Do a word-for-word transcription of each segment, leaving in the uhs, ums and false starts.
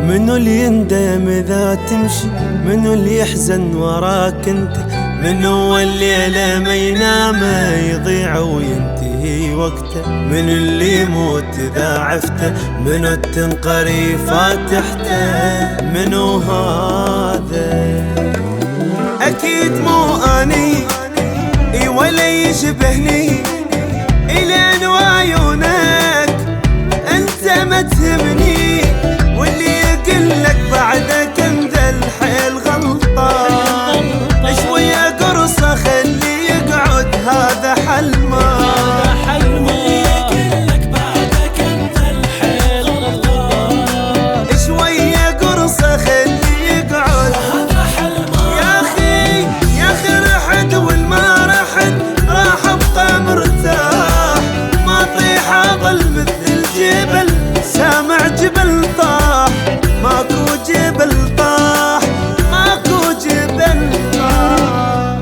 منو اللي يندم اذا تمشي؟ منو اللي يحزن وراك انت؟ منو الليلة ما ينام يضيع وينتهي وقته؟ من اللي يموت اذا عفته؟ منو التنقري فاتحته؟ منو هذا؟ اكيد مو اني اي ولا يشبهني الين وعيونك انت ما تهمني، واللي يقلك بعدك انت الحيل غلطان. شوية قرصة خلي يقعد هذا حل ما واللي يقلك بعدك انت الحيل غلطان. شوية قرصة خلي يقعد هذا حل ما. يا اخي يا اخي رحت والما رحت راح ابقى مرتاح، ما طيح اظل مثل الجبل سامع جبل طاح. ماكو جبل طاح ماكو جبل طاح.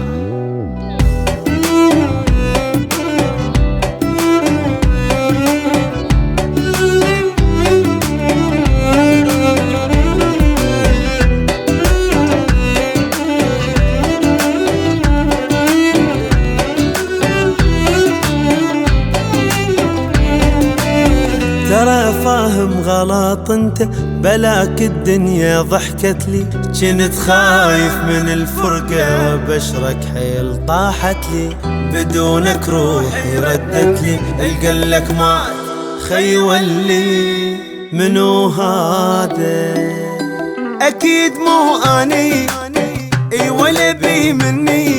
ترى فاهم غلط انت، بلاك الدنيا ضحكت لي. كنت خايف من الفرقة وبشرك حيل طاحت لي، بدونك روحي ردت لي. القلك ما خي ولي منو هذا؟ اكيد مو اني اي ولا بي مني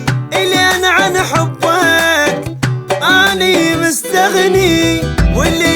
الين عن حبك اني مستغني، واللي